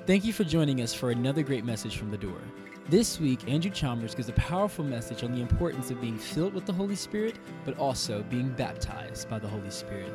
Thank you for joining us for another great message from The Door. This week, Andrew Chalmers gives a powerful message on the importance of being filled with the Holy Spirit, but also being baptized by the Holy Spirit.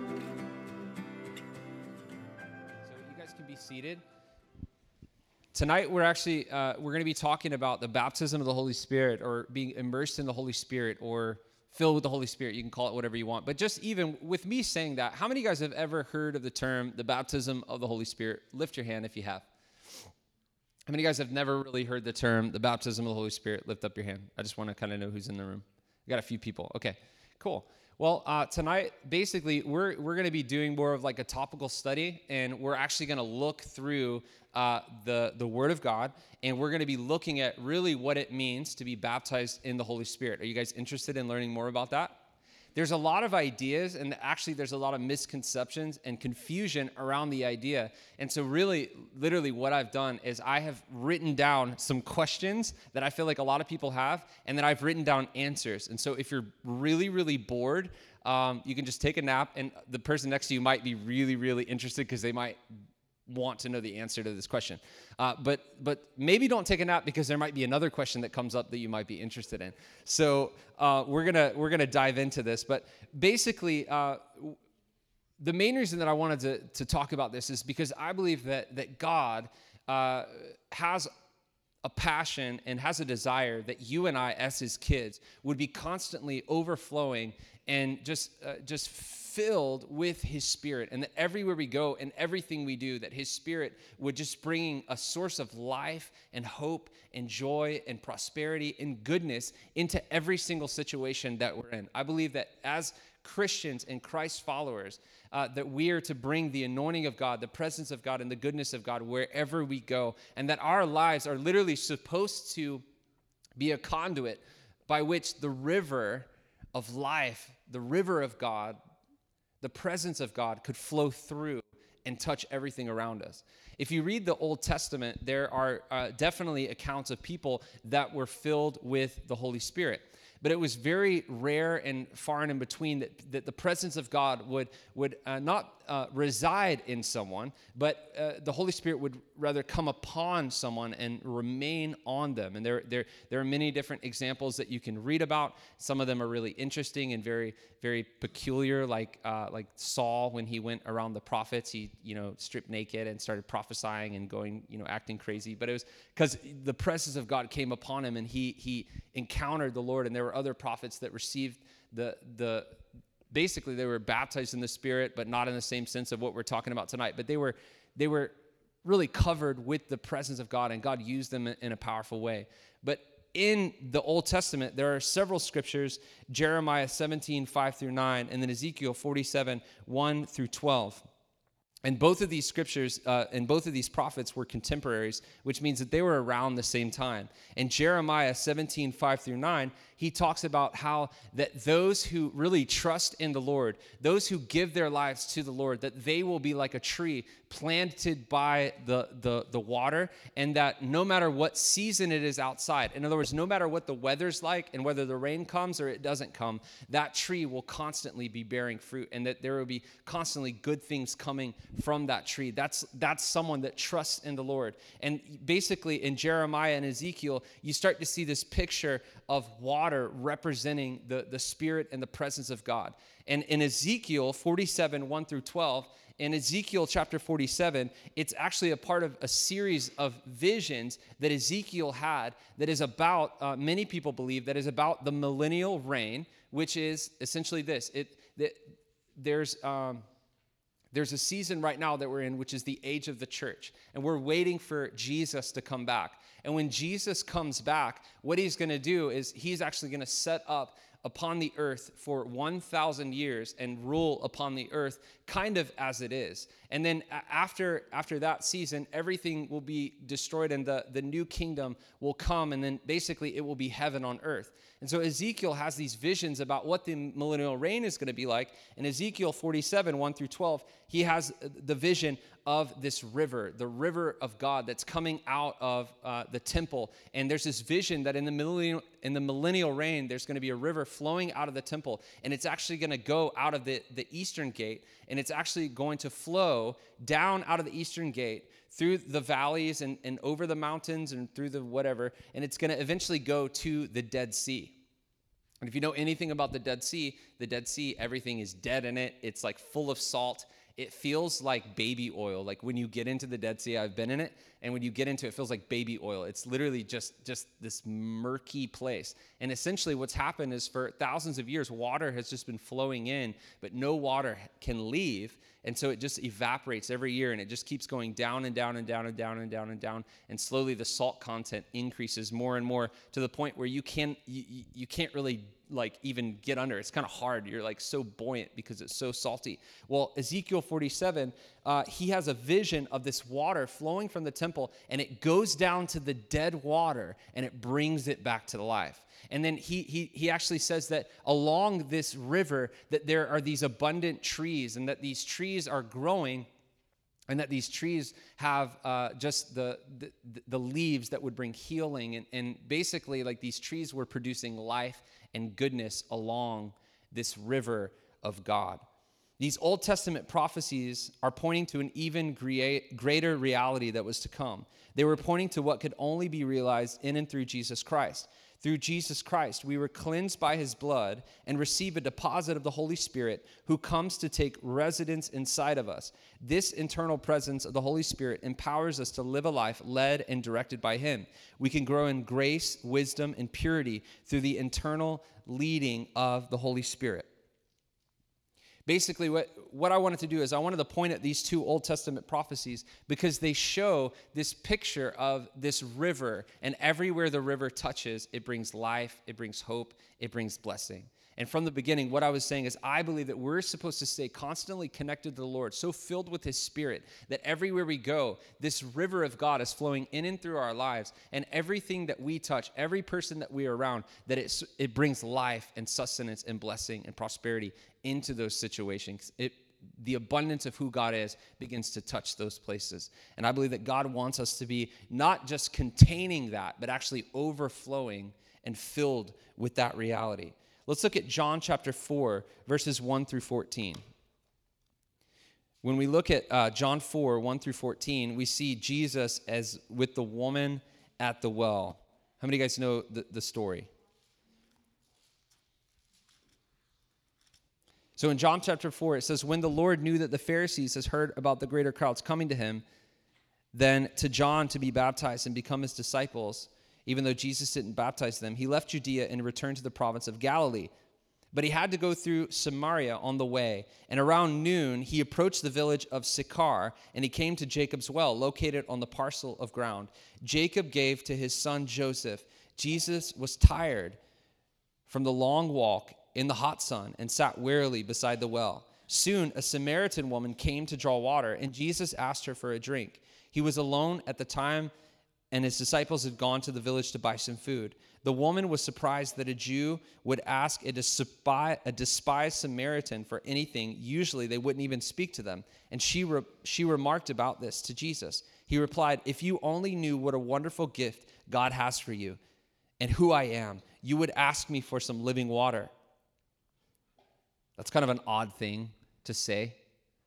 So you guys can be seated. Tonight, we're going to be talking about the baptism of the Holy Spirit, or being immersed in the Holy Spirit, or filled with the Holy Spirit. You can call it whatever you want. But just even with me saying that, how many of you guys have ever heard of the term, the baptism of the Holy Spirit? Lift your hand if you have. How many of you guys have never really heard the term, the baptism of the Holy Spirit? Lift up your hand. I just want to kind of know who's in the room. We got a few people. Okay, cool. Well, tonight, basically, we're going to be doing more of like a topical study, and we're actually going to look through the Word of God, and we're going to be looking at really what it means to be baptized in the Holy Spirit. Are you guys interested in learning more about that? There's a lot of ideas, and actually there's a lot of misconceptions and confusion around the idea. And so really, literally what I've done is I have written down some questions that I feel like a lot of people have, and then I've written down answers. And so if you're really, really bored, you can just take a nap, and the person next to you might be really, really interested because they might want to know the answer to this question. But maybe don't take a nap, because there might be another question that comes up that you might be interested in. So we're gonna dive into this. But basically, the main reason that I wanted to talk about this is because I believe that God has a passion and has a desire that you and I, as his kids, would be constantly overflowing and just filled with his Spirit, and that everywhere we go and everything we do, that his Spirit would just bring a source of life and hope and joy and prosperity and goodness into every single situation that we're in. I believe that as Christians and Christ followers, that we are to bring the anointing of God, the presence of God, and the goodness of God wherever we go, and that our lives are literally supposed to be a conduit by which the river of life, the river of God, the presence of God could flow through and touch everything around us. If you read the Old Testament, there are definitely accounts of people that were filled with the Holy Spirit. But it was very rare and far and in between that the presence of God would not reside in someone, but the Holy Spirit would rather come upon someone and remain on them. And there are many different examples that you can read about. Some of them are really interesting and very, very peculiar, like Saul, when he went around the prophets, he stripped naked and started prophesying and going, acting crazy. But it was because the presence of God came upon him, and he encountered the Lord. And there were other prophets that received basically they were baptized in the Spirit, but not in the same sense of what we're talking about tonight. But they were really covered with the presence of God, and God used them in a powerful way. But in the Old Testament, there are several scriptures: Jeremiah 17, 5-9, and then Ezekiel 47, 1-12. And both of these scriptures and both of these prophets were contemporaries, which means that they were around the same time. In Jeremiah 17, 5-9, he talks about how that those who really trust in the Lord, those who give their lives to the Lord, that they will be like a tree planted by the water, and that no matter what season it is outside, in other words, no matter what the weather's like and whether the rain comes or it doesn't come, that tree will constantly be bearing fruit, and that there will be constantly good things coming from that tree. That's someone that trusts in the Lord. And basically in Jeremiah and Ezekiel, you start to see this picture of water representing the Spirit and the presence of God. And in Ezekiel 47, 1-12, in Ezekiel chapter 47, it's actually a part of a series of visions that Ezekiel had that is about, many people believe, that is about the millennial reign, which is essentially this. There's a season right now that we're in, which is the age of the church, and we're waiting for Jesus to come back. And when Jesus comes back, what he's going to do is he's actually going to set up upon the earth for 1,000 years and rule upon the earth kind of as it is. And then after that season, everything will be destroyed, and the new kingdom will come, and then basically it will be heaven on earth. And so Ezekiel has these visions about what the millennial reign is going to be like. In Ezekiel 47, 1-12, he has the vision of this river, the river of God that's coming out of the temple. And there's this vision that in the millennial reign, there's going to be a river flowing out of the temple, and it's actually going to go out of the eastern gate, and it's actually going to flow down out of the eastern gate through the valleys and over the mountains and through the whatever, and it's going to eventually go to the Dead Sea. And if you know anything about the Dead Sea, everything is dead in it. It's like full of salt. It feels like baby oil. Like when you get into the Dead Sea, I've been in it, and when you get into it, it feels like baby oil. It's literally just this murky place. And essentially what's happened is for thousands of years, water has just been flowing in, but no water can leave. And so it just evaporates every year, and it just keeps going down and down and down and down and down and down. And slowly the salt content increases more and more to the point where you can't really like even get under. It's kind of hard. You're like so buoyant because it's so salty. Well, Ezekiel 47, he has a vision of this water flowing from the temple, and it goes down to the dead water, and it brings it back to life. And then he actually says that along this river that there are these abundant trees, and that these trees are growing, and that these trees have just the leaves that would bring healing. And basically, like, these trees were producing life and goodness along this river of God. These Old Testament prophecies are pointing to an even greater reality that was to come. They were pointing to what could only be realized in and through Jesus Christ. Through Jesus Christ, we were cleansed by his blood and receive a deposit of the Holy Spirit, who comes to take residence inside of us. This internal presence of the Holy Spirit empowers us to live a life led and directed by him. We can grow in grace, wisdom, and purity through the internal leading of the Holy Spirit. Basically, what I wanted to do is I wanted to point at these two Old Testament prophecies because they show this picture of this river, and everywhere the river touches, it brings life, it brings hope, it brings blessing. And from the beginning, what I was saying is I believe that we're supposed to stay constantly connected to the Lord, so filled with his Spirit that everywhere we go, this river of God is flowing in and through our lives, and everything that we touch, every person that we are around, that it brings life and sustenance and blessing and prosperity into those situations. The abundance of who God is begins to touch those places. And I believe that God wants us to be not just containing that, but actually overflowing and filled with that reality. Let's look at John chapter 4, verses 1 through 14. When we look at John 4, 1 through 14, we see Jesus as with the woman at the well. How many of you guys know the story? So in John chapter 4, it says, when the Lord knew that the Pharisees has heard about the greater crowds coming to him, then to John to be baptized and become his disciples, even though Jesus didn't baptize them, he left Judea and returned to the province of Galilee. But he had to go through Samaria on the way. And around noon, he approached the village of Sychar, and he came to Jacob's well, located on the parcel of ground Jacob gave to his son Joseph. Jesus was tired from the long walk in the hot sun and sat wearily beside the well. Soon, a Samaritan woman came to draw water, and Jesus asked her for a drink. He was alone at the time, and his disciples had gone to the village to buy some food. The woman was surprised that a Jew would ask a despised Samaritan for anything. Usually, they wouldn't even speak to them. And she remarked about this to Jesus. He replied, if you only knew what a wonderful gift God has for you and who I am, you would ask me for some living water. That's kind of an odd thing to say.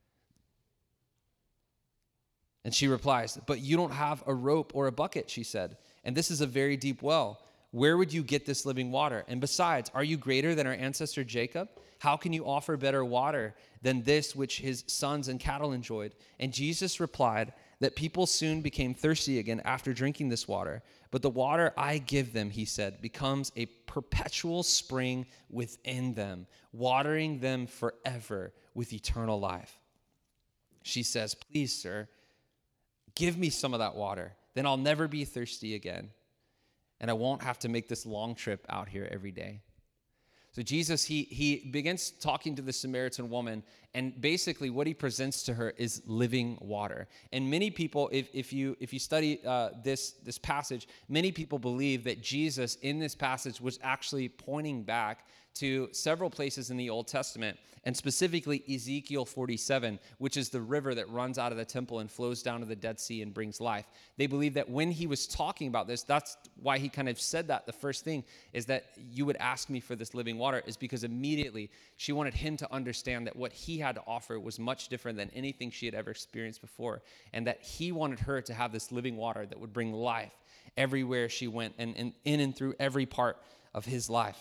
And she replies, but you don't have a rope or a bucket, she said, and this is a very deep well. Where would you get this living water? And besides, are you greater than our ancestor Jacob? How can you offer better water than this which his sons and cattle enjoyed? And Jesus replied that people soon became thirsty again after drinking this water. But the water I give them, he said, becomes a perpetual spring within them, watering them forever with eternal life. She says, please, sir, give me some of that water. Then I'll never be thirsty again. And I won't have to make this long trip out here every day. So Jesus, he begins talking to the Samaritan woman, and basically what he presents to her is living water. And many people, if you study this passage, many people believe that Jesus in this passage was actually pointing back to several places in the Old Testament, and specifically Ezekiel 47, which is the river that runs out of the temple and flows down to the Dead Sea and brings life. They believe that when he was talking about this, that's why he kind of said that. The first thing is that you would ask me for this living water, is because immediately she wanted him to understand that what he had to offer was much different than anything she had ever experienced before, and that he wanted her to have this living water that would bring life everywhere she went and in and through every part of his life.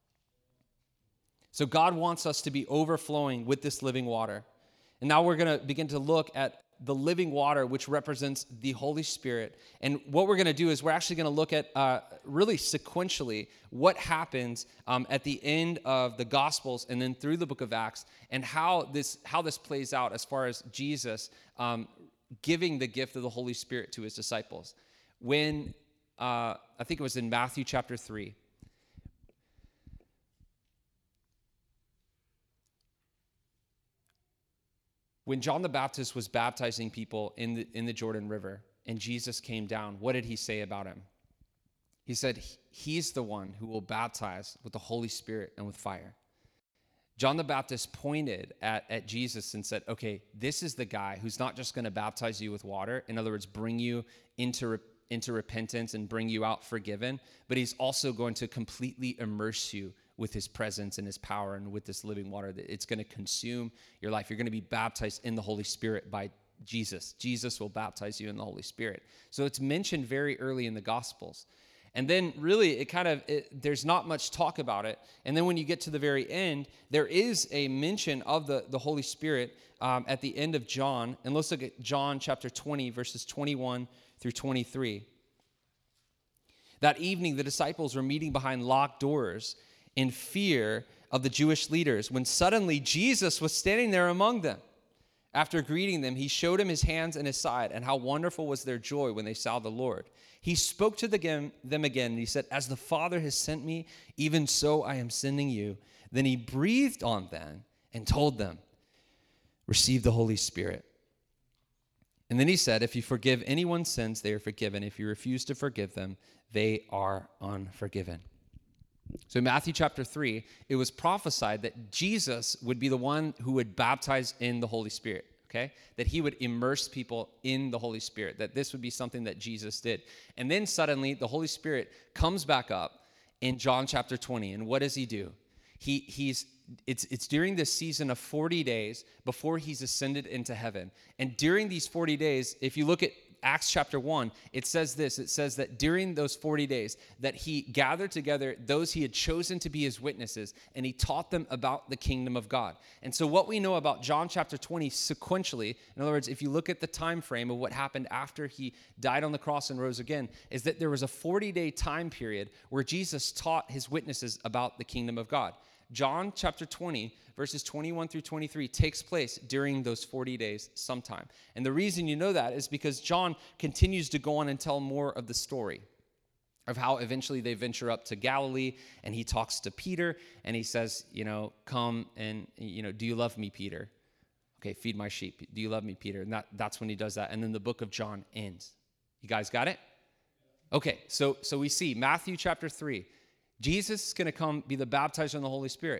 So God wants us to be overflowing with this living water. And now we're going to begin to look at the living water, which represents the Holy Spirit. And what we're going to do is we're actually going to look at really sequentially what happens at the end of the Gospels and then through the book of Acts, and how this plays out as far as Jesus giving the gift of the Holy Spirit to his disciples. When, I think it was in Matthew chapter 3, when John the Baptist was baptizing people in the Jordan River and Jesus came down, what did he say about him? He said, he's the one who will baptize with the Holy Spirit and with fire. John the Baptist pointed at Jesus and said, okay, this is the guy who's not just going to baptize you with water, in other words, bring you into repentance and bring you out forgiven, but he's also going to completely immerse you with his presence and his power and with this living water, that it's going to consume your life. You're going to be baptized in the Holy Spirit by Jesus. Jesus will baptize you in the Holy Spirit. So it's mentioned very early in the Gospels. And then really there's not much talk about it. And then when you get to the very end, there is a mention of the Holy Spirit at the end of John. And let's look at John chapter 20, verses 21 through 23. That evening, the disciples were meeting behind locked doors in fear of the Jewish leaders, when suddenly Jesus was standing there among them. After greeting them, he showed him his hands and his side, and how wonderful was their joy when they saw the Lord. He spoke to them again, and he said, as the Father has sent me, even so I am sending you. Then he breathed on them and told them, receive the Holy Spirit. And then he said, if you forgive anyone's sins, they are forgiven. If you refuse to forgive them, they are unforgiven. So in Matthew chapter 3, it was prophesied that Jesus would be the one who would baptize in the Holy Spirit, okay? That he would immerse people in the Holy Spirit, that this would be something that Jesus did. And then suddenly the Holy Spirit comes back up in John chapter 20, and what does he do? It's during this season of 40 days before he's ascended into heaven. And during these 40 days, if you look at Acts chapter 1, it says this. It says that during those 40 days that he gathered together those he had chosen to be his witnesses, and he taught them about the kingdom of God. And so what we know about John chapter 20 sequentially, in other words, if you look at the time frame of what happened after he died on the cross and rose again, is that there was a 40-day time period where Jesus taught his witnesses about the kingdom of God. John chapter 20, verses 21 through 23 takes place during those 40 days sometime. And the reason you know that is because John continues to go on and tell more of the story of how eventually they venture up to Galilee, and he talks to Peter, and he says, come and, do you love me, Peter? Okay, feed my sheep. Do you love me, Peter? And that's when he does that. And then the book of John ends. You guys got it? Okay, so we see Matthew chapter 3. Jesus is going to come be the baptizer in the Holy Spirit.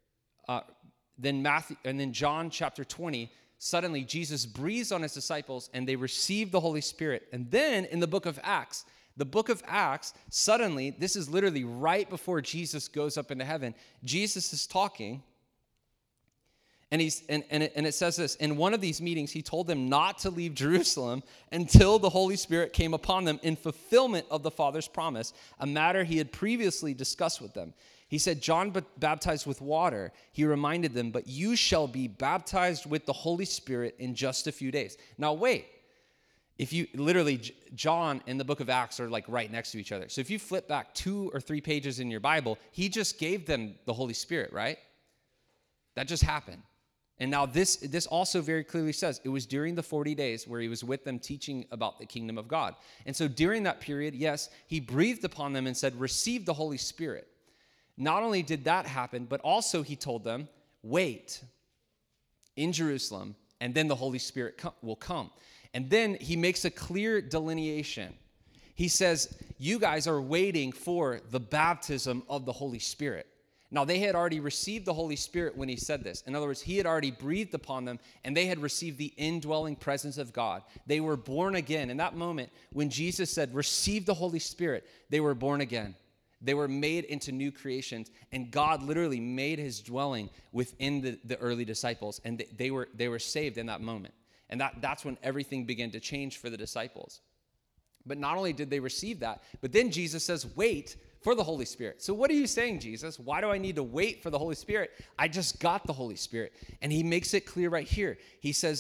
Then John chapter 20, suddenly Jesus breathes on his disciples and they receive the Holy Spirit. And then in the book of Acts, suddenly, this is literally right before Jesus goes up into heaven. Jesus is talking, and it says this, in one of these meetings, he told them not to leave Jerusalem until the Holy Spirit came upon them in fulfillment of the Father's promise, a matter he had previously discussed with them. He said, John baptized with water. He reminded them, but you shall be baptized with the Holy Spirit in just a few days. Now, wait. If you literally, John and the book of Acts are like right next to each other. So if you flip back 2 or 3 pages in your Bible, he just gave them the Holy Spirit, right? That just happened. And now this also very clearly says it was during the 40 days where he was with them teaching about the kingdom of God. And so during that period, yes, he breathed upon them and said, receive the Holy Spirit. Not only did that happen, but also he told them, wait in Jerusalem, and then the Holy Spirit will come. And then he makes a clear delineation. He says, you guys are waiting for the baptism of the Holy Spirit. Now, they had already received the Holy Spirit when he said this. In other words, he had already breathed upon them, and they had received the indwelling presence of God. They were born again. In that moment, when Jesus said, receive the Holy Spirit, they were born again. They were made into new creations, and God literally made his dwelling within the early disciples, and they were saved in that moment. And that's when everything began to change for the disciples. But not only did they receive that, but then Jesus says, wait for the Holy Spirit. So what are you saying, Jesus? Why do I need to wait for the Holy Spirit? I just got the Holy Spirit. And he makes it clear right here. He says,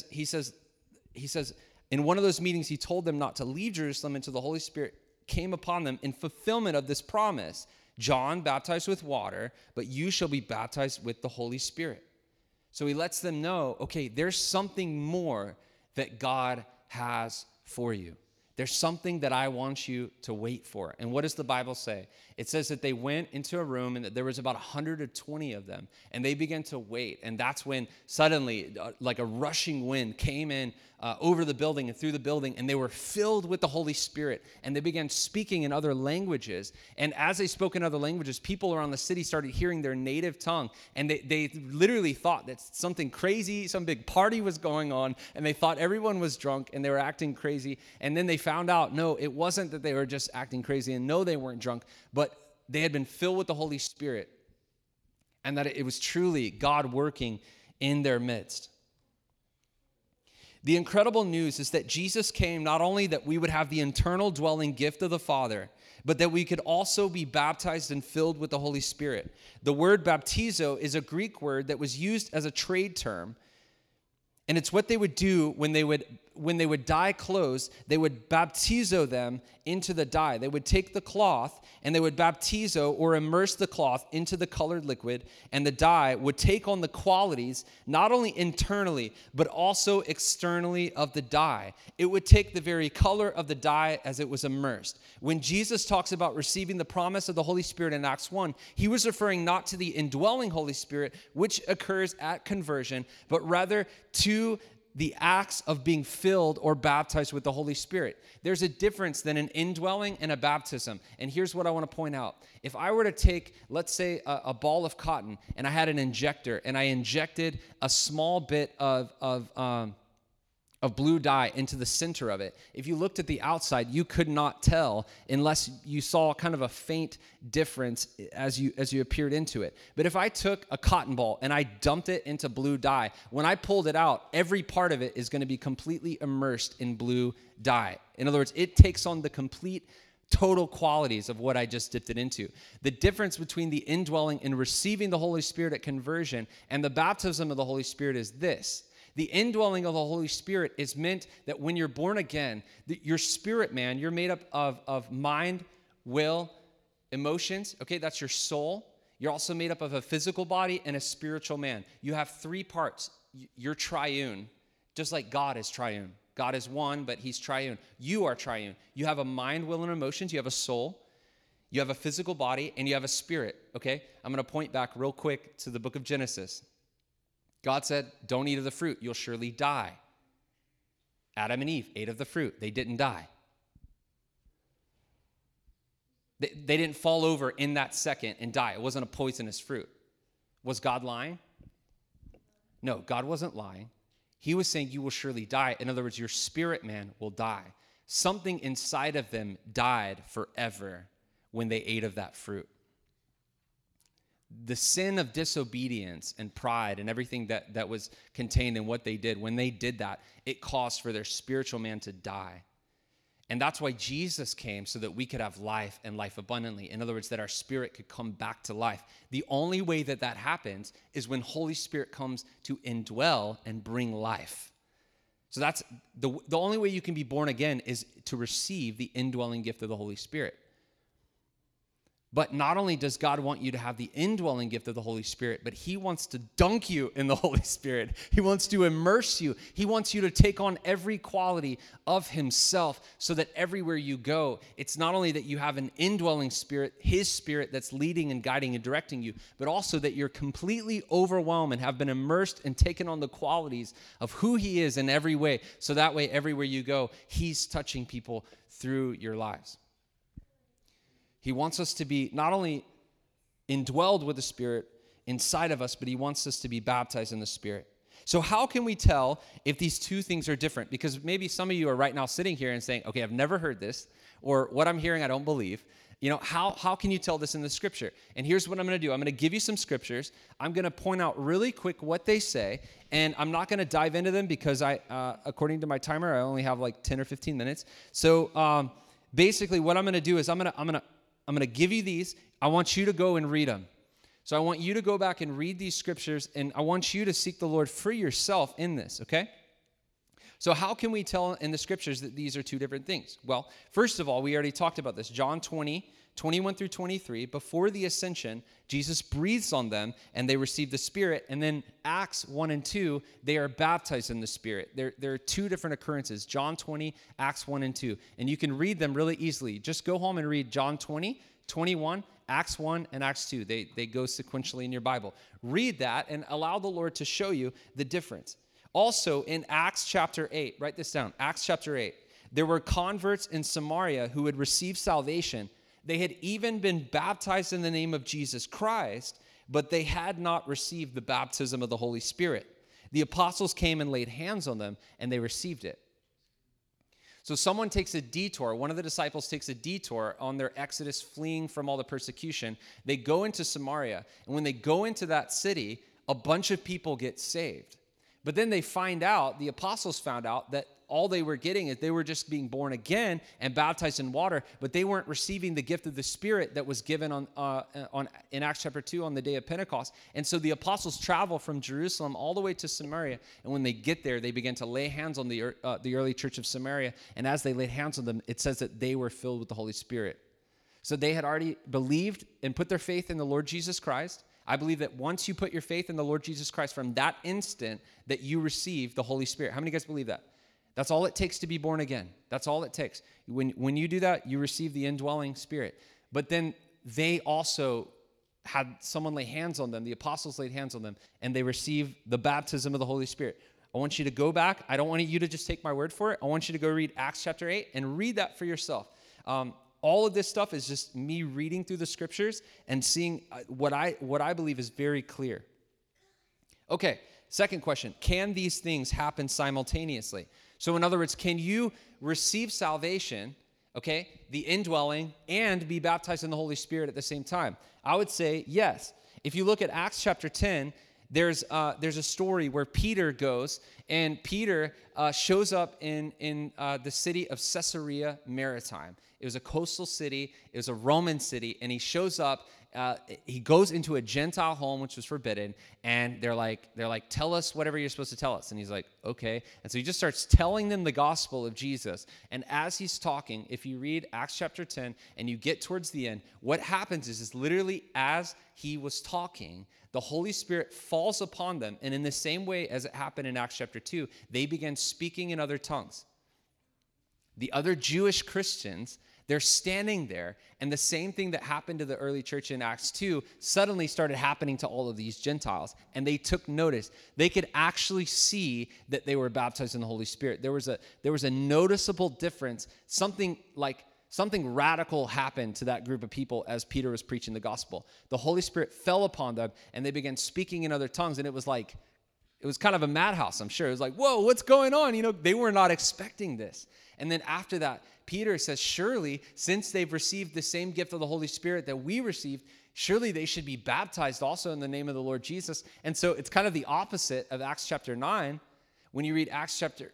in one of those meetings, he told them not to leave Jerusalem until the Holy Spirit came upon them in fulfillment of this promise. John baptized with water, but you shall be baptized with the Holy Spirit. So he lets them know, okay, there's something more that God has for you. There's something that I want you to wait for. And what does the Bible say? It says that they went into a room and that there was about 120 of them. And they began to wait. And that's when suddenly, like a rushing wind came in over the building and through the building. And they were filled with the Holy Spirit. And they began speaking in other languages. And as they spoke in other languages, people around the city started hearing their native tongue. And they literally thought that something crazy, some big party was going on. And they thought everyone was drunk and they were acting crazy. And then they found out, no, it wasn't that they were just acting crazy, and no, they weren't drunk, but they had been filled with the Holy Spirit, and that it was truly God working in their midst. The incredible news is that Jesus came not only that we would have the internal dwelling gift of the Father, but that we could also be baptized and filled with the Holy Spirit. The word baptizo is a Greek word that was used as a trade term, and it's what they would do when they would dye clothes. They would baptizo them into the dye. They would take the cloth and they would baptizo or immerse the cloth into the colored liquid, and the dye would take on the qualities not only internally but also externally of the dye. It would take the very color of the dye as it was immersed. When Jesus talks about receiving the promise of the Holy Spirit in Acts 1, he was referring not to the indwelling Holy Spirit, which occurs at conversion, but rather to the acts of being filled or baptized with the Holy Spirit. There's a difference than an indwelling and a baptism. And here's what I want to point out. If I were to take, let's say, a ball of cotton, and I had an injector, and I injected a small bit of blue dye into the center of it, if you looked at the outside, you could not tell unless you saw kind of a faint difference as you appeared into it. But if I took a cotton ball and I dumped it into blue dye, when I pulled it out, every part of it is going to be completely immersed in blue dye. In other words, it takes on the complete total qualities of what I just dipped it into. The difference between the indwelling and receiving the Holy Spirit at conversion and the baptism of the Holy Spirit is this. The indwelling of the Holy Spirit is meant that when you're born again, your spirit, man, you're made up of mind, will, emotions. Okay, that's your soul. You're also made up of a physical body and a spiritual man. You have three parts. You're triune, just like God is triune. God is one, but he's triune. You are triune. You have a mind, will, and emotions. You have a soul. You have a physical body, and you have a spirit, okay? I'm going to point back real quick to the book of Genesis. God said, don't eat of the fruit. You'll surely die. Adam and Eve ate of the fruit. They didn't die. They didn't fall over in that second and die. It wasn't a poisonous fruit. Was God lying? No, God wasn't lying. He was saying you will surely die. In other words, your spirit man will die. Something inside of them died forever when they ate of that fruit. The sin of disobedience and pride and everything that was contained in what they did, when they did that, it caused for their spiritual man to die. And that's why Jesus came, so that we could have life and life abundantly. In other words, that our spirit could come back to life. The only way that happens is when Holy Spirit comes to indwell and bring life. So that's the only way you can be born again is to receive the indwelling gift of the Holy Spirit. But not only does God want you to have the indwelling gift of the Holy Spirit, but he wants to dunk you in the Holy Spirit. He wants to immerse you. He wants you to take on every quality of himself, so that everywhere you go, it's not only that you have an indwelling spirit, his spirit that's leading and guiding and directing you, but also that you're completely overwhelmed and have been immersed and taken on the qualities of who he is in every way. So that way, everywhere you go, he's touching people through your lives. He wants us to be not only indwelled with the Spirit, inside of us, but he wants us to be baptized in the Spirit. So how can we tell if these two things are different? Because maybe some of you are right now sitting here and saying, okay, I've never heard this, or what I'm hearing I don't believe. You know, how can you tell this in the scripture? And here's what I'm going to do. I'm going to give you some scriptures. I'm going to point out really quick what they say, and I'm not going to dive into them because according to my timer, I only have like 10 or 15 minutes. So basically what I'm going to do is I'm going to give you these. I want you to go and read them. So I want you to go back and read these scriptures, and I want you to seek the Lord for yourself in this, okay? So how can we tell in the scriptures that these are two different things? Well, first of all, we already talked about this. John 20, 21 through 23, before the ascension, Jesus breathes on them and they receive the Spirit. And then Acts 1 and 2, they are baptized in the Spirit. There are two different occurrences, John 20, Acts 1 and 2. And you can read them really easily. Just go home and read John 20, 21, Acts 1, and Acts 2. They go sequentially in your Bible. Read that and allow the Lord to show you the difference. Also, in Acts chapter 8, write this down, Acts chapter 8, there were converts in Samaria who had received salvation. They had even been baptized in the name of Jesus Christ, but they had not received the baptism of the Holy Spirit. The apostles came and laid hands on them, and they received it. So someone takes a detour. One of the disciples takes a detour on their exodus, fleeing from all the persecution. They go into Samaria, and when they go into that city, a bunch of people get saved. But then they find out, the apostles found out, that all they were getting is they were just being born again and baptized in water, but they weren't receiving the gift of the Spirit that was given in Acts chapter 2 on the day of Pentecost. And so the apostles travel from Jerusalem all the way to Samaria, and when they get there, they begin to lay hands on the early church of Samaria, and as they laid hands on them, it says that they were filled with the Holy Spirit. So they had already believed and put their faith in the Lord Jesus Christ. I believe that once you put your faith in the Lord Jesus Christ, from that instant that you receive the Holy Spirit. How many of you guys believe that? That's all it takes to be born again. That's all it takes. When you do that, you receive the indwelling Spirit. But then they also had someone lay hands on them. The apostles laid hands on them, and they received the baptism of the Holy Spirit. I want you to go back. I don't want you to just take my word for it. I want you to go read Acts chapter 8 and read that for yourself. All of this stuff is just me reading through the scriptures and seeing what I believe is very clear. Okay, second question. Can these things happen simultaneously? So in other words, can you receive salvation, okay, the indwelling, and be baptized in the Holy Spirit at the same time? I would say yes. If you look at Acts chapter 10, there's a story where Peter goes, and Peter shows up in the city of Caesarea Maritime. It was a coastal city. It was a Roman city, and he shows up. He goes into a Gentile home, which was forbidden, and they're like, tell us whatever you're supposed to tell us. And he's like, okay. And so he just starts telling them the gospel of Jesus. And as he's talking, if you read Acts chapter 10 and you get towards the end, what happens is literally as he was talking, the Holy Spirit falls upon them. And in the same way as it happened in Acts chapter 2, they began speaking in other tongues. The other Jewish Christians, they're standing there, and the same thing that happened to the early church in Acts 2 suddenly started happening to all of these Gentiles, and they took notice. They could actually see that they were baptized in the Holy Spirit. There was a noticeable difference. Something radical happened to that group of people as Peter was preaching the gospel. The Holy Spirit fell upon them, and they began speaking in other tongues, and it was kind of a madhouse, I'm sure. It was like, whoa, what's going on? They were not expecting this. And then after that, Peter says, surely, since they've received the same gift of the Holy Spirit that we received, surely they should be baptized also in the name of the Lord Jesus. And so it's kind of the opposite of Acts chapter 9 when you read Acts chapter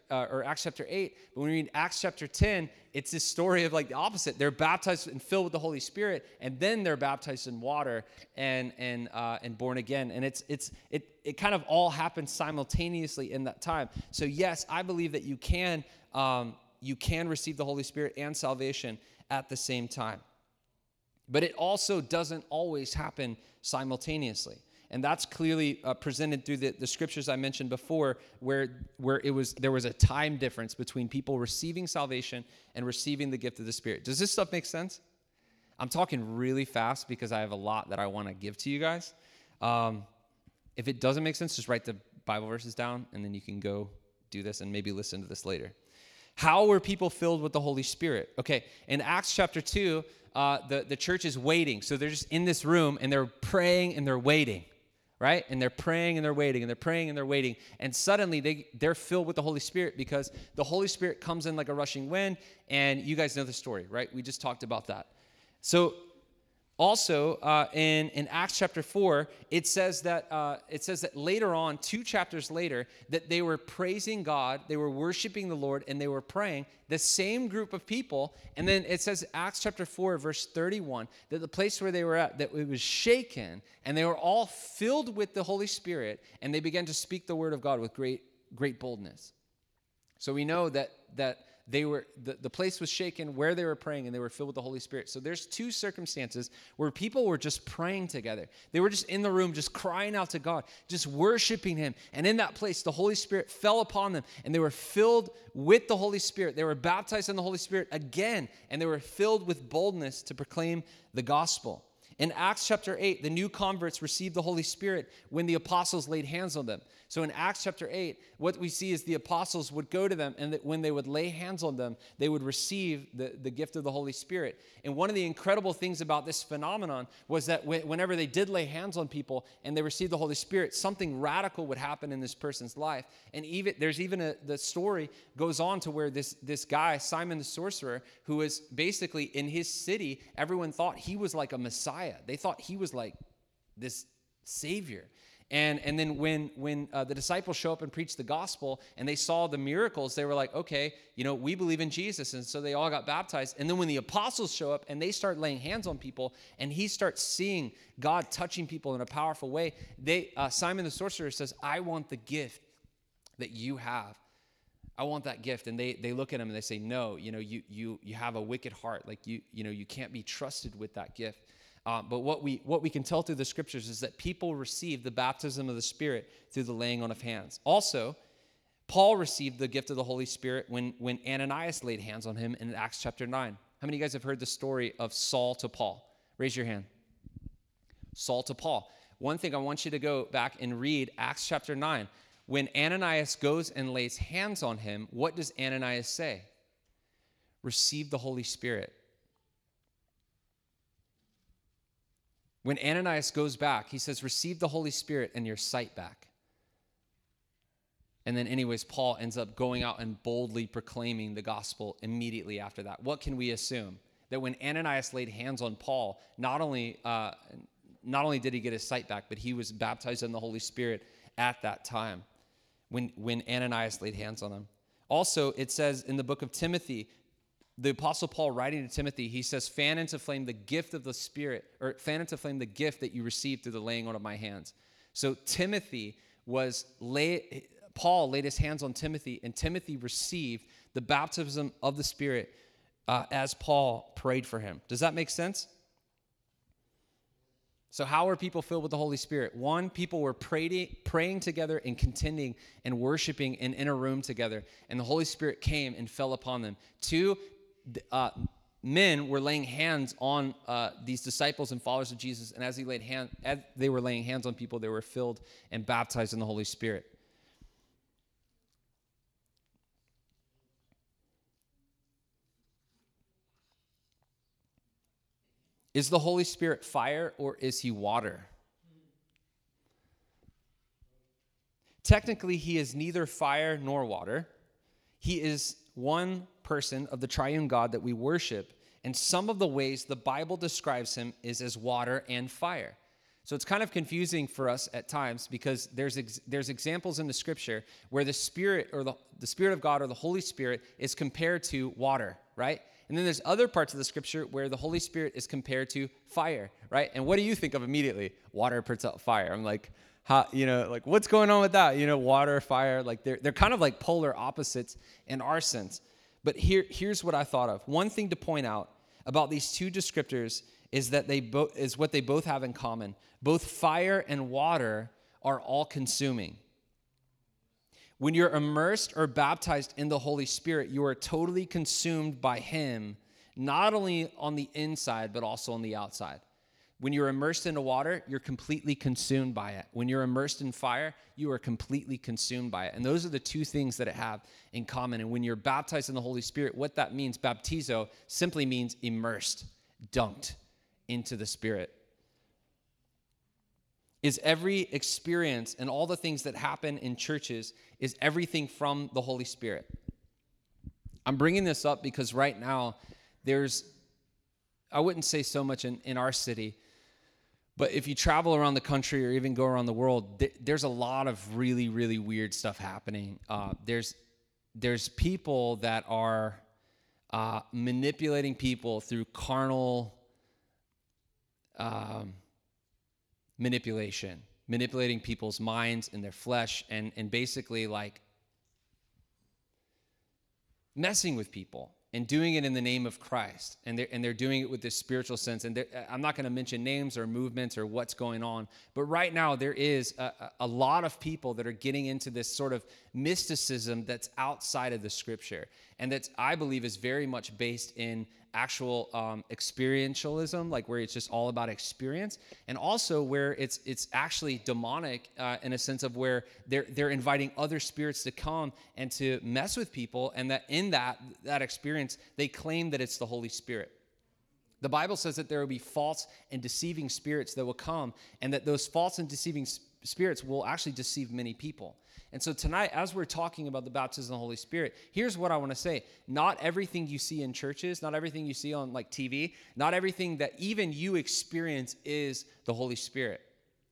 8. But when you read Acts chapter 10, it's this story of like the opposite. They're baptized and filled with the Holy Spirit, and then they're baptized in water and born again. And it kind of all happens simultaneously in that time. So yes, I believe that you can receive the Holy Spirit and salvation at the same time. But it also doesn't always happen simultaneously. And that's clearly presented through the scriptures I mentioned before, where there was a time difference between people receiving salvation and receiving the gift of the Spirit. Does this stuff make sense? I'm talking really fast because I have a lot that I want to give to you guys. If it doesn't make sense, just write the Bible verses down, and then you can go do this and maybe listen to this later. How were people filled with the Holy Spirit? Okay, in Acts chapter 2, the church is waiting. So they're just in this room, and they're praying, and they're waiting. right? And they're praying and they're waiting and they're praying and they're waiting. And suddenly they're filled with the Holy Spirit because the Holy Spirit comes in like a rushing wind. And you guys know the story, right? We just talked about that. So also, in Acts chapter 4, it says that later on, 2 chapters later, that they were praising God, they were worshiping the Lord, and they were praying, the same group of people. And then it says, Acts chapter 4, verse 31, that the place where they were at, that it was shaken, and they were all filled with the Holy Spirit, and they began to speak the word of God with great boldness. So we know that they were the place was shaken where they were praying, and they were filled with the Holy Spirit. So there's 2 circumstances where people were just praying together. They were just in the room, just crying out to God, just worshiping him. And in that place, the Holy Spirit fell upon them, and they were filled with the Holy Spirit. They were baptized in the Holy Spirit again, and they were filled with boldness to proclaim the gospel. In Acts chapter 8, the new converts received the Holy Spirit when the apostles laid hands on them. So in Acts chapter 8, what we see is the apostles would go to them, and that when they would lay hands on them, they would receive the gift of the Holy Spirit. And one of the incredible things about this phenomenon was that whenever they did lay hands on people and they received the Holy Spirit, something radical would happen in this person's life. And there's even the story goes on to where this guy, Simon the sorcerer, who was basically in his city, everyone thought he was like a Messiah. They thought he was like this savior. And then when the disciples show up and preach the gospel and they saw the miracles, they were like, okay, we believe in Jesus. And so they all got baptized. And then when the apostles show up and they start laying hands on people and he starts seeing God touching people in a powerful way, Simon the sorcerer says, I want the gift that you have. I want that gift. And they look at him and they say, no, you have a wicked heart. Like you can't be trusted with that gift. But what we can tell through the scriptures is that people receive the baptism of the Spirit through the laying on of hands. Also, Paul received the gift of the Holy Spirit when Ananias laid hands on him in Acts chapter 9. How many of you guys have heard the story of Saul to Paul? Raise your hand. Saul to Paul. One thing I want you to go back and read Acts chapter 9. When Ananias goes and lays hands on him, what does Ananias say? Receive the Holy Spirit. When Ananias goes back, he says, receive the Holy Spirit and your sight back. And then anyways, Paul ends up going out and boldly proclaiming the gospel immediately after that. What can we assume? That when Ananias laid hands on Paul, not only did he get his sight back, but he was baptized in the Holy Spirit at that time when Ananias laid hands on him. Also, it says in the book of Timothy, the Apostle Paul writing to Timothy, he says, fan into flame the gift of the Spirit, or fan into flame the gift that you received through the laying on of my hands. So Paul laid his hands on Timothy, and Timothy received the baptism of the Spirit as Paul prayed for him. Does that make sense? So how are people filled with the Holy Spirit? 1, people were praying together and contending and worshiping in a room together, and the Holy Spirit came and fell upon them. 2, men were laying hands on these disciples and followers of Jesus, and as they were laying hands on people, they were filled and baptized in the Holy Spirit. Is the Holy Spirit fire or is he water? Technically, he is neither fire nor water. He is one person of the triune God that we worship, and some of the ways the Bible describes him is as water and fire. So it's kind of confusing for us at times because there's examples in the scripture where the Spirit or the Spirit of God or the Holy Spirit is compared to water, right? And then there's other parts of the scripture where the Holy Spirit is compared to fire, right? And what do you think of immediately? Water puts out fire. I'm like, what's going on with that? Water, fire, like they're kind of like polar opposites in our sense. But here's what I thought of. One thing to point out about these 2 descriptors is that what they both have in common. Both fire and water are all consuming. When you're immersed or baptized in the Holy Spirit, you are totally consumed by him, not only on the inside, but also on the outside. When you're immersed into water, you're completely consumed by it. When you're immersed in fire, you are completely consumed by it. And those are the 2 things that it have in common. And when you're baptized in the Holy Spirit, what that means, baptizo, simply means immersed, dunked into the Spirit. is every experience and all the things that happen in churches is everything from the Holy Spirit. I'm bringing this up because right now I wouldn't say so much in our city, but if you travel around the country or even go around the world, there's a lot of really, really weird stuff happening. There's people that are manipulating people through carnal manipulating people's minds and their flesh, and basically like messing with people and doing it in the name of Christ. And they're doing it with this spiritual sense. And I'm not going to mention names or movements or what's going on, but right now there is a lot of people that are getting into this sort of mysticism that's outside of the scripture. And that's, I believe, is very much based in actual experientialism, like where it's just all about experience, and also where it's actually demonic in a sense of where they're inviting other spirits to come and to mess with people, and that in that experience they claim that it's the Holy Spirit. The Bible says that there will be false and deceiving spirits that will come, and that those false and deceiving spirits will actually deceive many people. And so tonight, as we're talking about the baptism of the Holy Spirit, here's what I want to say. Not everything you see in churches, not everything you see on like TV, not everything that even you experience is the Holy Spirit.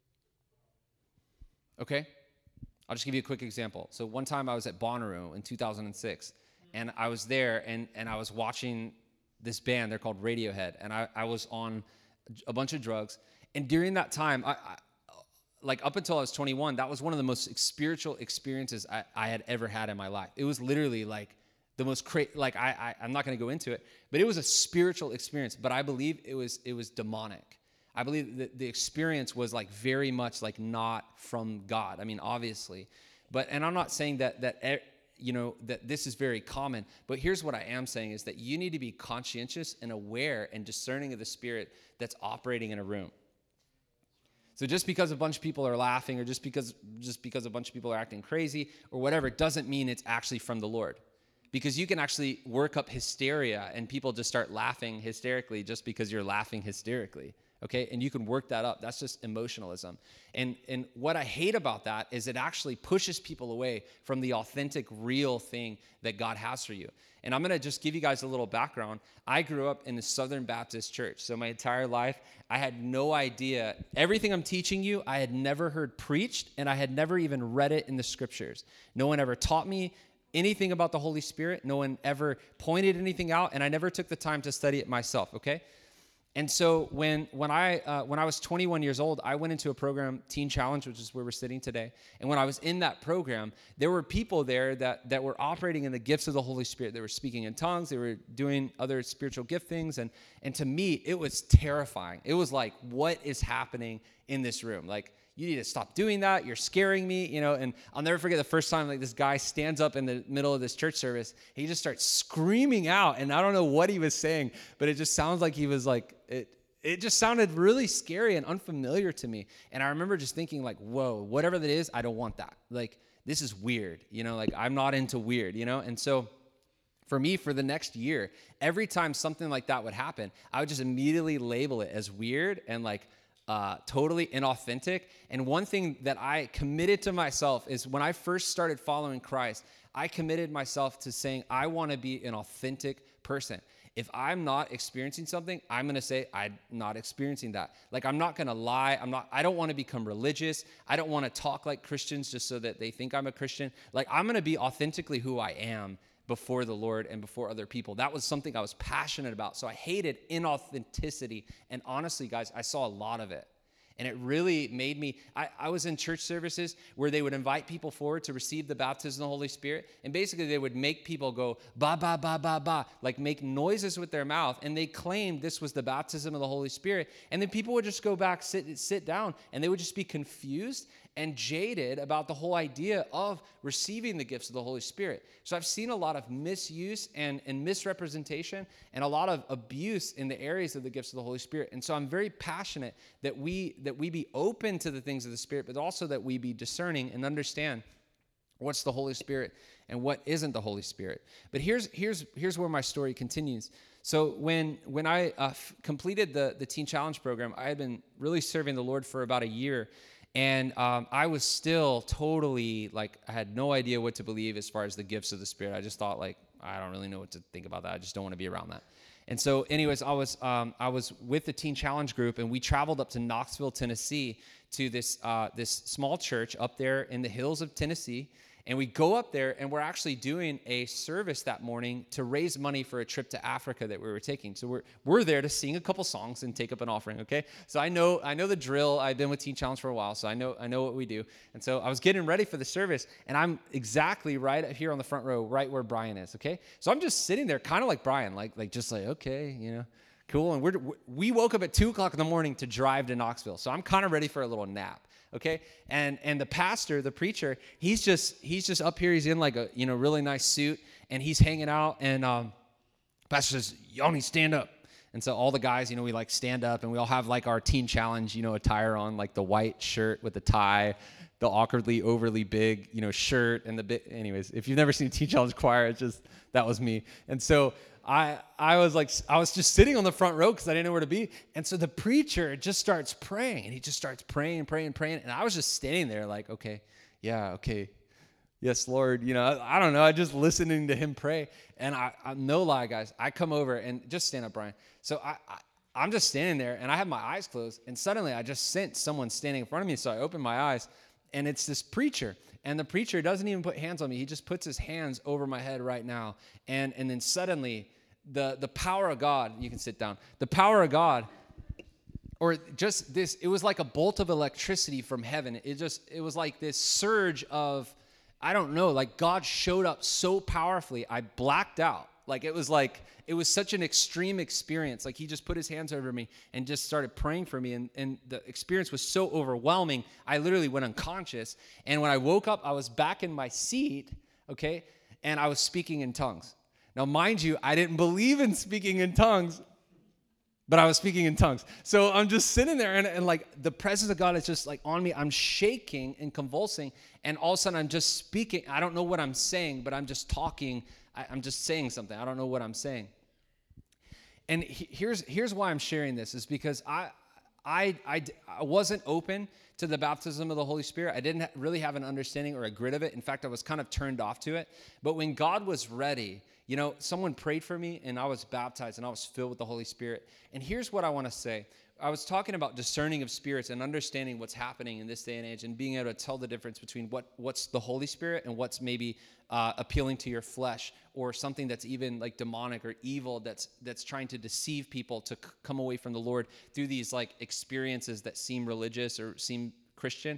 Okay? I'll just give you a quick example. So one time I was at Bonnaroo in 2006, and I was there, and I was watching this band. They're called Radiohead, and I was on a bunch of drugs. And during that time, like up until I was 21, that was one of the most spiritual experiences I had ever had in my life. It was literally like the most crazy, like I'm not going to go into it, but it was a spiritual experience. But I believe it was demonic. I believe that the experience was like very much like not from God. I mean, obviously, and I'm not saying that this is very common, but here's what I am saying is that you need to be conscientious and aware and discerning of the spirit that's operating in a room. So just because a bunch of people are laughing, or just because a bunch of people are acting crazy or whatever, doesn't mean it's actually from the Lord. Because you can actually work up hysteria and people just start laughing hysterically just because you're laughing hysterically. Okay, and you can work that up. That's just emotionalism. And what I hate about that is it actually pushes people away from the authentic, real thing that God has for you. And I'm going to just give you guys a little background. I grew up in the Southern Baptist Church. So my entire life, I had no idea. Everything I'm teaching you, I had never heard preached, and I had never even read it in the scriptures. No one ever taught me anything about the Holy Spirit. No one ever pointed anything out, and I never took the time to study it myself, okay? And so when I was 21 years old, I went into a program, Teen Challenge, which is where we're sitting today. And when I was in that program, there were people there that were operating in the gifts of the Holy Spirit. They were speaking in tongues. They were doing other spiritual gift things. And to me, it was terrifying. It was like, what is happening in this room? Like, you need to stop doing that. You're scaring me, and I'll never forget the first time like this guy stands up in the middle of this church service. He just starts screaming out, and I don't know what he was saying, but it just sounds like he was like, it just sounded really scary and unfamiliar to me. And I remember just thinking like, whoa, whatever that is, I don't want that. Like, this is weird, like I'm not into weird, And so for me, for the next year, every time something like that would happen, I would just immediately label it as weird and like, totally inauthentic. And one thing that I committed to myself is when I first started following Christ, I committed myself to saying, I want to be an authentic person. If I'm not experiencing something, I'm going to say I'm not experiencing that. Like, I'm not going to lie. I don't want to become religious. I don't want to talk like Christians just so that they think I'm a Christian. Like, I'm going to be authentically who I am before the Lord and before other people. That was something I was passionate about. So I hated inauthenticity. And honestly, guys, I saw a lot of it. And it really made me, I was in church services where they would invite people forward to receive the baptism of the Holy Spirit. And basically they would make people go, ba, ba, ba, ba, ba, like make noises with their mouth. And they claimed this was the baptism of the Holy Spirit. And then people would just go back, sit down, and they would just be confused and jaded about the whole idea of receiving the gifts of the Holy Spirit. So I've seen a lot of misuse and misrepresentation and a lot of abuse in the areas of the gifts of the Holy Spirit. And so I'm very passionate that we be open to the things of the Spirit, but also that we be discerning and understand what's the Holy Spirit and what isn't the Holy Spirit. But here's where my story continues. So when I completed the Teen Challenge program, I had been really serving the Lord for about a year. And I was still totally like, I had no idea what to believe as far as the gifts of the Spirit. I just thought like, I don't really know what to think about that. I just don't want to be around that. And so anyways, I was with the Teen Challenge group, and we traveled up to Knoxville, Tennessee, to this small church up there in the hills of Tennessee. And we go up there, and we're actually doing a service that morning to raise money for a trip to Africa that we were taking. So we're there to sing a couple songs and take up an offering, okay? So I know the drill. I've been with Teen Challenge for a while, so I know what we do. And so I was getting ready for the service, and I'm exactly right here on the front row, right where Brian is, okay? So I'm just sitting there kind of like Brian, like okay, you know, cool. And we woke up at 2 o'clock in the morning to drive to Knoxville. So I'm kind of ready for a little nap. Okay. And the pastor, the preacher, he's just up here. He's in like a, really nice suit, and he's hanging out, and pastor says, y'all need to stand up. And so all the guys, we like stand up, and we all have like our Teen Challenge, attire on, like the white shirt with the tie, the awkwardly overly big, shirt, and anyways, if you've never seen a Teen Challenge choir, that was me. And so I was just sitting on the front row because I didn't know where to be. And so the preacher just starts praying, and he just starts praying. And I was just standing there like, okay, yeah, okay. Yes, Lord. I don't know. I just listening to him pray. And I no lie, guys, I come over and just stand up, Brian. So I'm just standing there, and I have my eyes closed, and suddenly I just sense someone standing in front of me. So I open my eyes, and it's this preacher. And the preacher doesn't even put hands on me. He just puts his hands over my head right now. And then suddenly the power of God, you can sit down. The power of God, or just this, it was like a bolt of electricity from heaven. It was like this surge of, I don't know, like God showed up so powerfully. I blacked out. It was such an extreme experience. Like he just put his hands over me and just started praying for me. And the experience was so overwhelming, I literally went unconscious. And when I woke up, I was back in my seat, okay? And I was speaking in tongues. Now, mind you, I didn't believe in speaking in tongues, but I was speaking in tongues. So I'm just sitting there, and like the presence of God is just like on me. I'm shaking and convulsing, and all of a sudden I'm just speaking. I don't know what I'm saying, but I'm just talking. I'm just saying something. I don't know what I'm saying. And here's why I'm sharing this, is because I wasn't open to the baptism of the Holy Spirit. I didn't really have an understanding or a grit of it. In fact, I was kind of turned off to it. But when God was ready, someone prayed for me, and I was baptized, and I was filled with the Holy Spirit. And here's what I want to say. I was talking about discerning of spirits and understanding what's happening in this day and age, and being able to tell the difference between what's the Holy Spirit and what's maybe appealing to your flesh, or something that's even like demonic or evil that's trying to deceive people to come away from the Lord through these like experiences that seem religious or seem Christian.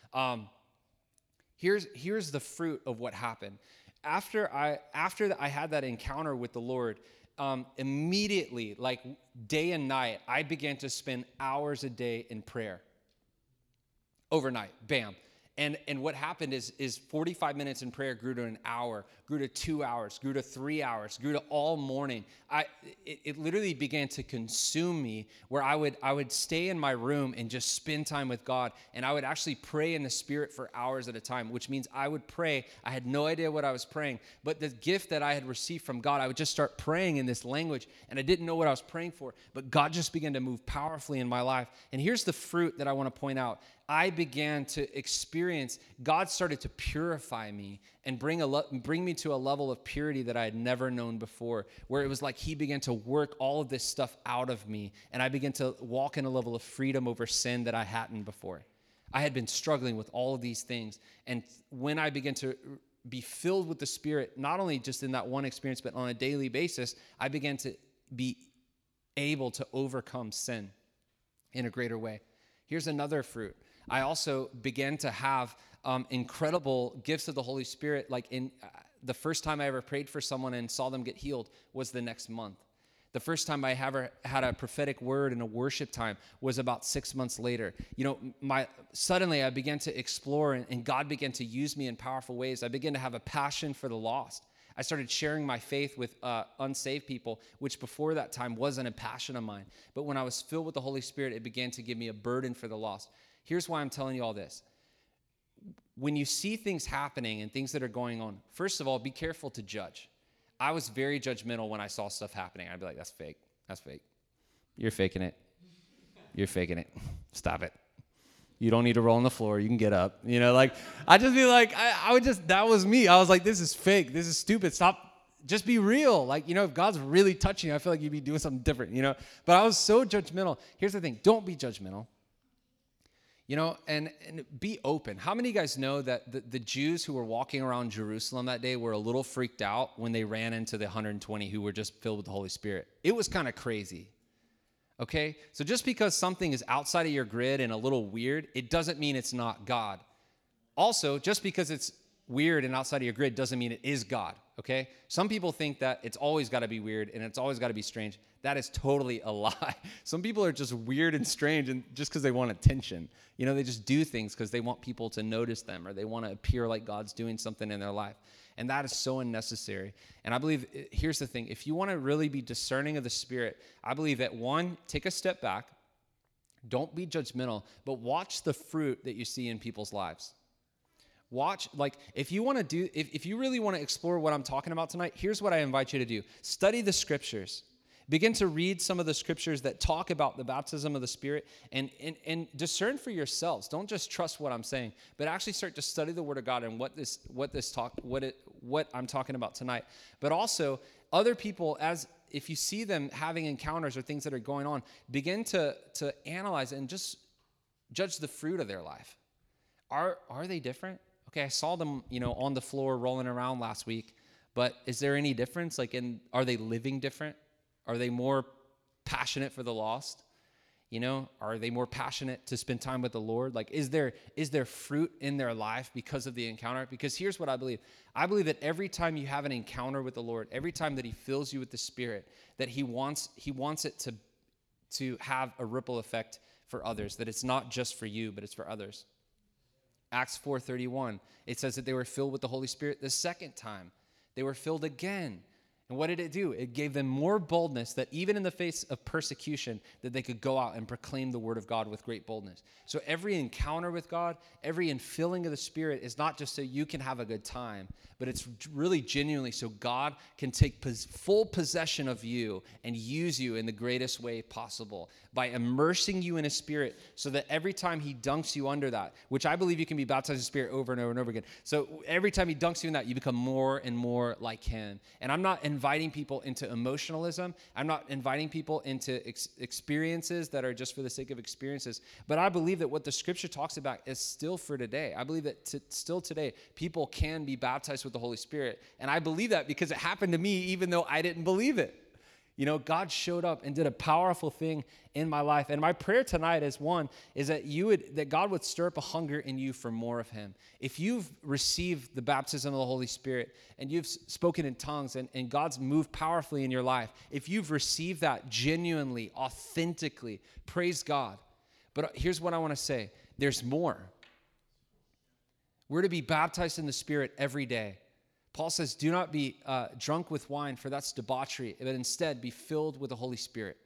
Here's the fruit of what happened. After I had that encounter with the Lord, immediately, like day and night, I began to spend hours a day in prayer. Overnight, bam. And what happened is 45 minutes in prayer grew to an hour, grew to 2 hours, grew to 3 hours, grew to all morning. It literally began to consume me, where I would stay in my room and just spend time with God. And I would actually pray in the Spirit for hours at a time, which means I would pray. I had no idea what I was praying, but the gift that I had received from God, I would just start praying in this language, and I didn't know what I was praying for, but God just began to move powerfully in my life. And here's the fruit that I want to point out. I began to experience, God started to purify me and bring me to a level of purity that I had never known before, where it was like he began to work all of this stuff out of me, and I began to walk in a level of freedom over sin that I hadn't before. I had been struggling with all of these things, and when I began to be filled with the Spirit, not only just in that one experience, but on a daily basis, I began to be able to overcome sin in a greater way. Here's another fruit. I also began to have incredible gifts of the Holy Spirit. Like the first time I ever prayed for someone and saw them get healed was the next month. The first time I ever had a prophetic word in a worship time was about 6 months later. Suddenly I began to explore, and God began to use me in powerful ways. I began to have a passion for the lost. I started sharing my faith with unsaved people, which before that time wasn't a passion of mine. But when I was filled with the Holy Spirit, it began to give me a burden for the lost. Here's why I'm telling you all this. When you see things happening and things that are going on, first of all, be careful to judge. I was very judgmental when I saw stuff happening. I'd be like, that's fake. That's fake. You're faking it. You're faking it. Stop it. You don't need to roll on the floor. You can get up. You know, like, I just be like, I would just, that was me. I was like, this is fake. This is stupid. Stop. Just be real. Like, you know, if God's really touching you, I feel like you'd be doing something different, you know. But I was so judgmental. Here's the thing. Don't be judgmental. You know, and be open. How many of you guys know that the Jews who were walking around Jerusalem that day were a little freaked out when they ran into the 120 who were just filled with the Holy Spirit? It was kind of crazy. Okay? So just because something is outside of your grid and a little weird, it doesn't mean it's not God. Also, just because it's weird and outside of your grid doesn't mean it is God. Okay? Some people think that it's always got to be weird and it's always got to be strange. That is totally a lie. Some people are just weird and strange and just because they want attention. You know, they just do things because they want people to notice them or they want to appear like God's doing something in their life. And that is so unnecessary. And I believe, here's the thing. If you want to really be discerning of the Spirit, I believe that one, take a step back. Don't be judgmental, but watch the fruit that you see in people's lives. Watch, like, if you want to do, if you really want to explore what I'm talking about tonight, here's what I invite you to do. Study the scriptures. Begin to read some of the scriptures that talk about the baptism of the Spirit and discern for yourselves. Don't just trust what I'm saying, but actually start to study the Word of God and what I'm talking about tonight. But also, other people, as if you see them having encounters or things that are going on, begin to analyze and just judge the fruit of their life. Are they different? Okay, I saw them, you know, on the floor rolling around last week, but is there any difference? Like, are they living different? Are they more passionate for the lost? You know, are they more passionate to spend time with the Lord? Like, is there fruit in their life because of the encounter? Because here's what I believe. I believe that every time you have an encounter with the Lord, every time that he fills you with the Spirit, that he wants it to have a ripple effect for others, that it's not just for you, but it's for others. Acts 4:31, it says that they were filled with the Holy Spirit the second time. They were filled again. And what did it do? It gave them more boldness that even in the face of persecution, that they could go out and proclaim the word of God with great boldness. So every encounter with God, every infilling of the Spirit is not just so you can have a good time, but it's really genuinely so God can take full possession of you and use you in the greatest way possible by immersing you in His Spirit so that every time He dunks you under that, which I believe you can be baptized in the Spirit over and over and over again. So every time He dunks you in that, you become more and more like Him. And I'm not inviting people into emotionalism. I'm not inviting people into experiences that are just for the sake of experiences. But I believe that what the Scripture talks about is still for today. I believe that still today, people can be baptized with the Holy Spirit. And I believe that because it happened to me even though I didn't believe it. You know, God showed up and did a powerful thing in my life. And my prayer tonight is that God would stir up a hunger in you for more of Him. If you've received the baptism of the Holy Spirit and you've spoken in tongues and God's moved powerfully in your life, if you've received that genuinely, authentically, praise God. But here's what I want to say. There's more. We're to be baptized in the Spirit every day. Paul says, do not be drunk with wine, for that's debauchery, but instead be filled with the Holy Spirit.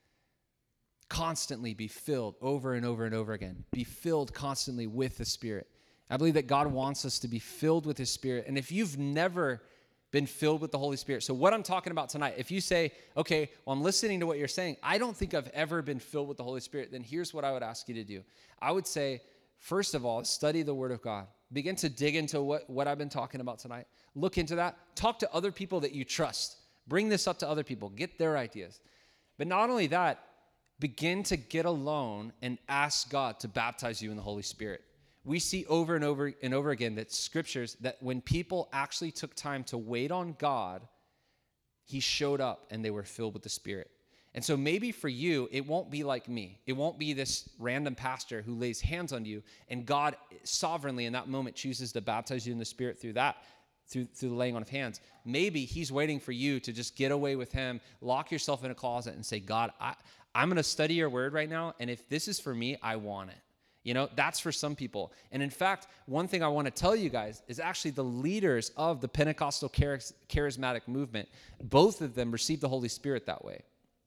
Constantly be filled over and over and over again. Be filled constantly with the Spirit. I believe that God wants us to be filled with His Spirit. And if you've never been filled with the Holy Spirit, so what I'm talking about tonight, if you say, okay, well, I'm listening to what you're saying, I don't think I've ever been filled with the Holy Spirit, then here's what I would ask you to do. I would say, first of all, study the Word of God. Begin to dig into what I've been talking about tonight. Look into that. Talk to other people that you trust. Bring this up to other people. Get their ideas. But not only that, begin to get alone and ask God to baptize you in the Holy Spirit. We see over and over and over again that scriptures that when people actually took time to wait on God, He showed up and they were filled with the Spirit. And so maybe for you, it won't be like me. It won't be this random pastor who lays hands on you and God sovereignly in that moment chooses to baptize you in the Spirit through the laying on of hands. Maybe He's waiting for you to just get away with Him, lock yourself in a closet and say, God, I'm going to study your word right now. And if this is for me, I want it. You know, that's for some people. And in fact, one thing I want to tell you guys is actually the leaders of the Pentecostal charismatic movement, both of them received the Holy Spirit that way.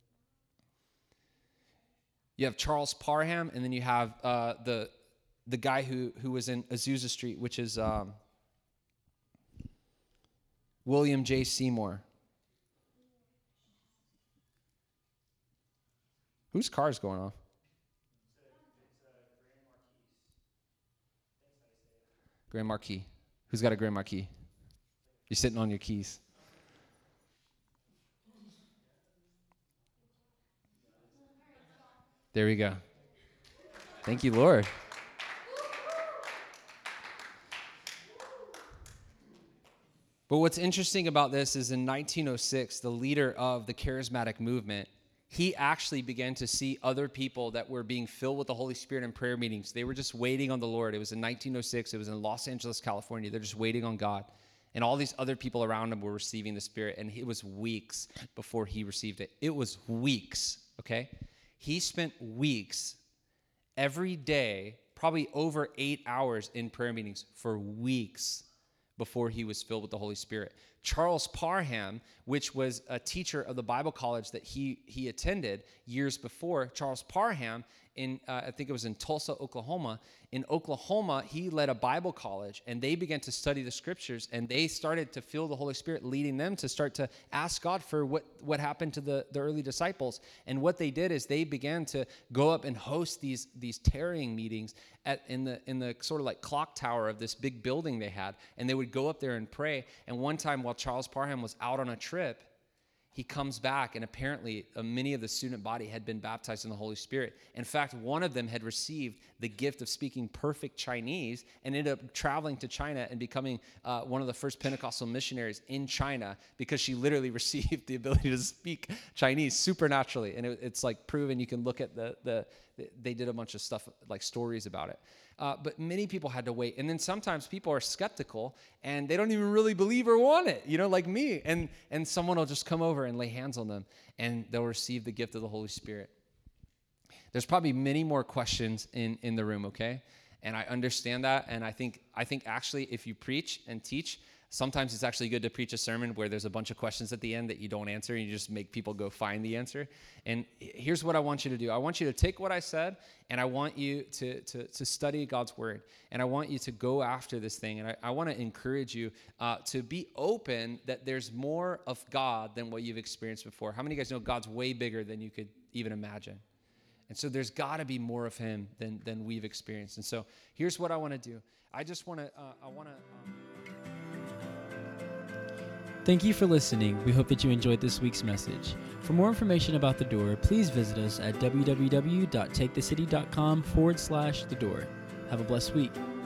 You have Charles Parham, and then you have the guy who was in Azusa Street, which is William J. Seymour. Whose car is going off? Grand Marquis. Who's got a Grand Marquis? You're sitting on your keys. There we go. Thank you, Lord. But what's interesting about this is in 1906, the leader of the charismatic movement, he actually began to see other people that were being filled with the Holy Spirit in prayer meetings. They were just waiting on the Lord. It was in 1906. It was in Los Angeles, California. They're just waiting on God. And all these other people around him were receiving the Spirit. And it was weeks before he received it. It was weeks, okay? He spent weeks every day, probably over 8 hours in prayer meetings for weeks before he was filled with the Holy Spirit. Charles Parham, which was a teacher of the Bible college that he attended years before, Charles Parham, I think it was in Tulsa, Oklahoma. In Oklahoma, he led a Bible college, and they began to study the scriptures, and they started to feel the Holy Spirit leading them to start to ask God for what happened to the early disciples. And what they did is they began to go up and host these tarrying meetings in the sort of like clock tower of this big building they had, and they would go up there and pray. And one time while Charles Parham was out on a trip, he comes back, and apparently many of the student body had been baptized in the Holy Spirit. In fact, one of them had received the gift of speaking perfect Chinese and ended up traveling to China and becoming one of the first Pentecostal missionaries in China because she literally received the ability to speak Chinese supernaturally. And it's like proven. You can look at they did a bunch of stuff, like stories about it. But many people had to wait. And then sometimes people are skeptical and they don't even really believe or want it, like me. And someone will just come over and lay hands on them and they'll receive the gift of the Holy Spirit. There's probably many more questions in the room, okay? And I understand that. And I think actually if you preach and teach, sometimes it's actually good to preach a sermon where there's a bunch of questions at the end that you don't answer and you just make people go find the answer. And here's what I want you to do. I want you to take what I said and I want you to study God's word. And I want you to go after this thing. And I want to encourage you to be open that there's more of God than what you've experienced before. How many of you guys know God's way bigger than you could even imagine? And so there's got to be more of him than we've experienced. And so here's what I want to do. I just want to, Thank you for listening. We hope that you enjoyed this week's message. For more information about The Door, please visit us at www.takethecity.com/The Door. Have a blessed week.